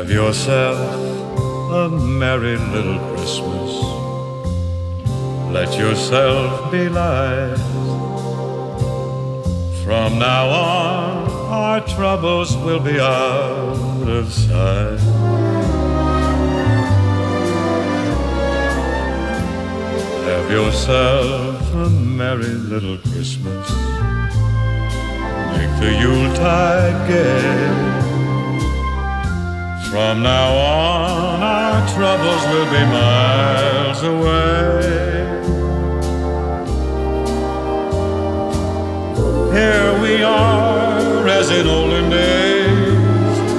Have yourself a merry little Christmas. Let yourself be light. From now on, our troubles will be out of sight. Have yourself a merry little Christmas. Make the Yuletide gay. From now on, our troubles will be miles away. Here we are, as in olden